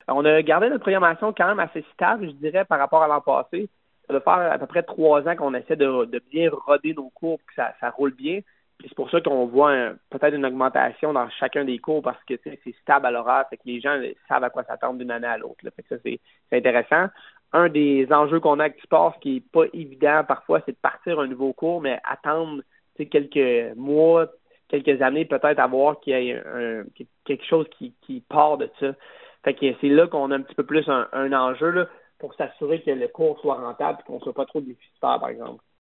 On a gardé notre programmation quand même assez stable, je dirais, par rapport à l'an passé. Ça doit faire à peu près 3 ans qu'on essaie de bien roder nos cours pour que ça roule bien. Puis c'est pour ça qu'on voit peut-être une augmentation dans chacun des cours parce que c'est stable à l'horaire, fait que les gens savent à quoi s'attendre d'une année à l'autre. Là. Fait que ça, c'est intéressant. Un des enjeux qu'on a avec Sport, ce qui n'est pas évident parfois, c'est de partir un nouveau cours, mais attendre quelques mois, quelques années, peut-être à voir qu'il y ait quelque chose qui part de ça. Fait que c'est là qu'on a un petit peu plus un enjeu là, pour s'assurer que le cours soit rentable et qu'on ne soit pas trop déficitaire, par exemple.